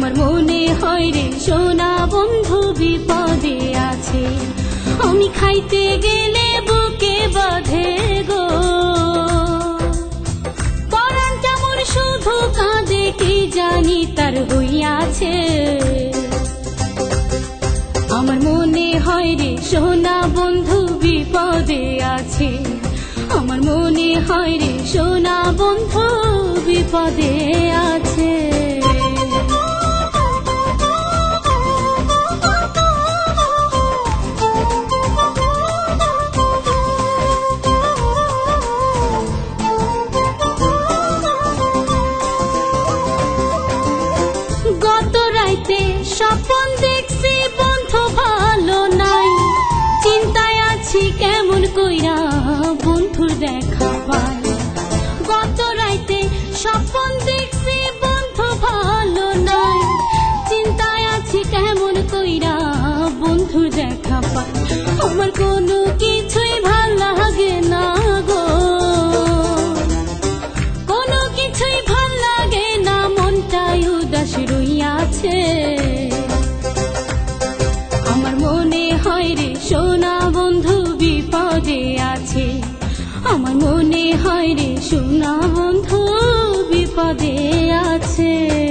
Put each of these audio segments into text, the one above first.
আমার মনে হয় রে সোনা বন্ধু বিপদে আছে, আমি খাইতে গেলে বুকে বাঁধে গো। পরাণটা মোর শুধু কাঁদে, কি জানি তার হইয়াছে। আমার মনে হয় রে সোনা বন্ধু বিপদে আছে, আমার মনে হয় রে সোনা বন্ধু বিপদে আছে। গত রাইতে স্বপ্ন দেখছি বন্ধু ভালো নাই, চিন্তায় আছি কেমন কইরা বন্ধুর দেখা পাই। গত রাইতে স্বপ্ন দেখছি বন্ধু ভালো নাই, চিন্তায় আছি কেমন কইরা বন্ধুর দেখা পাই। আমার কোনো কিছুই ভাল লাগে না গো, কোনো কিছুই ভাল লাগে না, মনটাই উদাস রইয়াছে। আমার মনে হয় রে সোনা বন্ধু বিপদে আছে, আমার মনে হয় রে সোনা বন্ধু বিপদে আছে।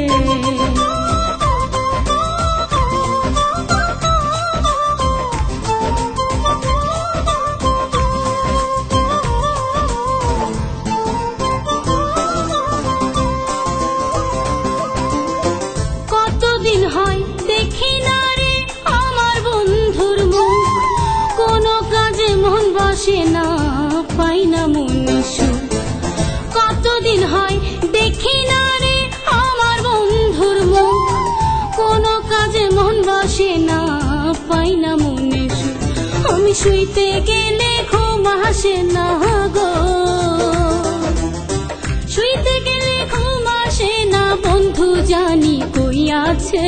কতদিন হয় দেখি না রে আমার বন্ধুর মুখ, কোনো কাজে মন বসে না, পাই না মনে সুখ। কতদিন হয় দেখি না রে আমার বন্ধুর মুখ, কোনো কাজে মন বসে না, পাই না মনে সুখ। আমি শুইতে গেলে ঘুম আসে না গো, শুইতে গেলে ঘুম আসে না, বন্ধু জানি কই আছে।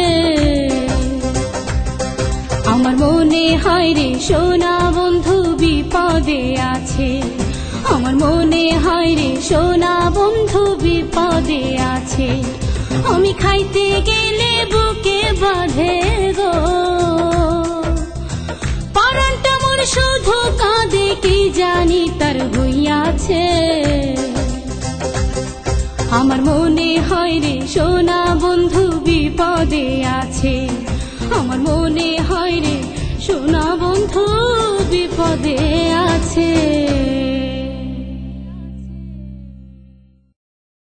আমার মনে হয় রে সোনা বন্ধু বিপদে আছে, আমার মনে হয় রে সোনা বন্ধু বিপদে আছে। আমি খাইতে গেলে বুকে বাঁধে গো, পরাণটা মোর শুধু কাঁদে, কি জানি তার হইয়াছে। আমার মনে হয় রে সোনা বন্ধু বিপদে আছে, আমার মনে হয় রে সোনা বন্ধু বিপদে